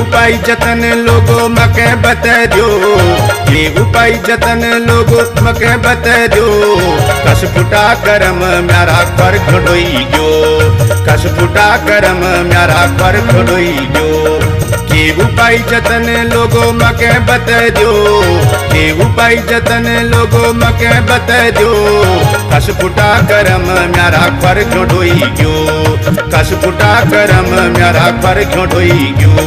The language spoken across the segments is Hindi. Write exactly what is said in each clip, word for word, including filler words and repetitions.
उपाय जतन लोगो मके बता दो, ये उपाय जतन लोगो मके बता दो। कस फुटा करम म्यारा कर खड़ोई गयो, कस फुटा करम म्यारा कर खड़ोई गयो। के उपाय जतन लोगो मके बता दो, के उपाय जतन लोगो मके बता दो। कस फुटा करम म्यारा कर खड़ोई गयो, कस फुटा करम म्यारा कर खड़ोई गयो।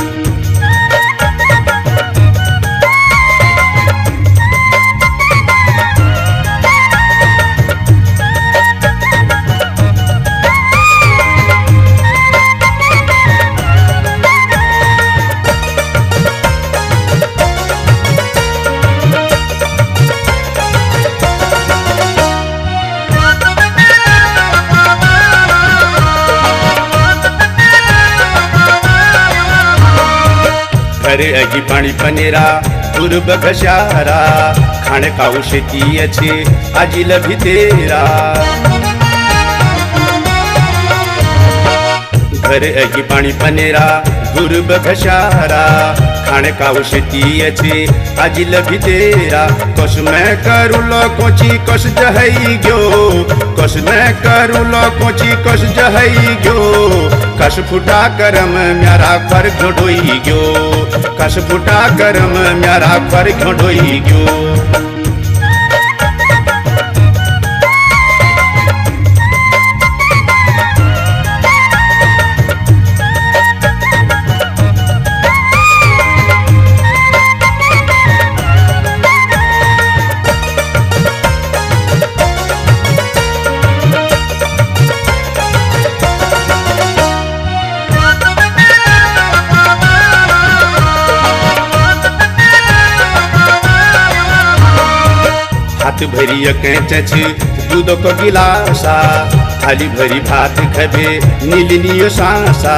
घरे अगी पाणी पनेरा पूर्व घशारा, खाने खाऊ शेती अच्छे आजी लभी तेरा। घरे अगी पाणी पनेरा पूर्व घशारा, खाने खाऊ शेती अच्छे आजी लभी तेरा। कस मैं करू लो कोची कस जहई गयो, कस मैं करू लो कोची कस जहई गयो। कस फुटा करम म्यारा कर खड़ोई गयो, कस फुटा करम म्यारा कर खड़ोई गयो। हाथ भरी कैच दूध को गिलासा, थाली भरी भात खबे नीलनियो सांसा।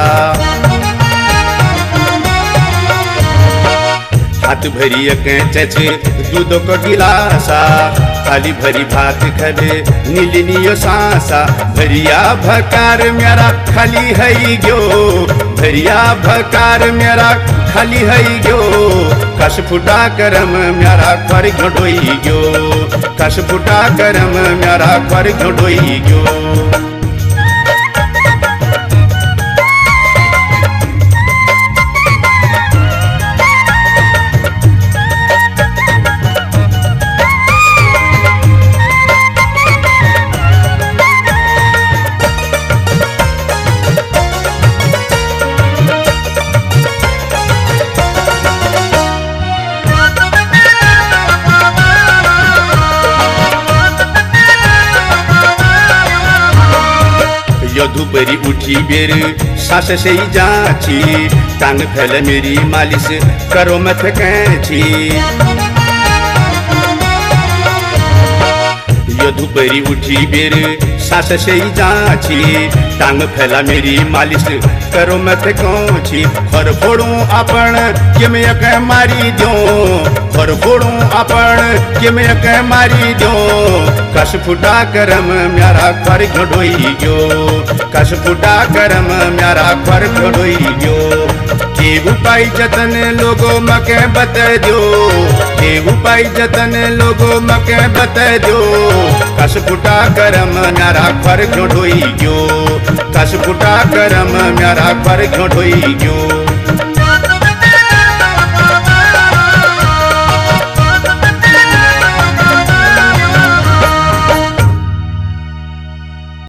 हाथ भरी कैच दूध को गिलासा, थाली भरी भात खबे नीलनियो सांसा। भरिया भकार म्यारा खाली है गयो, भरिया भकार म्यारा खाली है गयो। कस फुटा करम म्यारा कर खड़ोई गयो, कस फुटा करम म्यारा कर खड़ोई गयो। यदुपरी उठी बेर सास से ही जाची, टांग फैल मेरी मालिश करो मत कैची। यदुपरी उठी बेर सास से ही जाची, टांग फैला मेरी मालिश करो मत कौची। खर फोड़ू अपन के मैं कह मारी दो, खर फोड़ू अपन के मैं कह मारी दो। कस फुटा करम म्यारा कर खड़ोई गयो, कस फुटा करम म्यारा कर खड़ोई गयो। के उपाय जतन लोगो मके बता दो, के उपाय जतन लोगो मके बता दो। कस फुटा करम म्यारा कर खड़ोई गयो, कस फुटा करम म्यारा कर खड़ोई गयो।